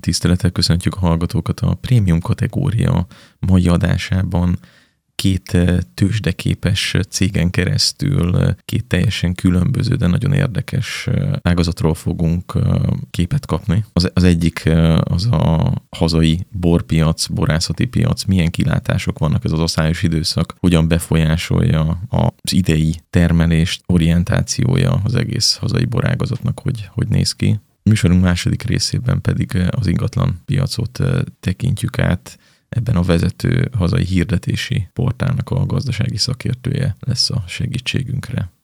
tisztelettel köszöntjük a hallgatókat a prémium kategória mai adásában. Két tőzsdeképes cégen keresztül két teljesen különböző, de nagyon érdekes ágazatról fogunk képet kapni. Az egyik az a hazai borpiac, borászati piac, milyen kilátások vannak, ez az aszályos időszak, hogyan befolyásolja az idei termelést, orientációja az egész hazai borágazatnak, hogy néz ki. A műsorunk második részében pedig az ingatlan piacot tekintjük át. Ebben a vezető hazai hirdetési portálnak a gazdasági szakértője lesz a segítségünkre.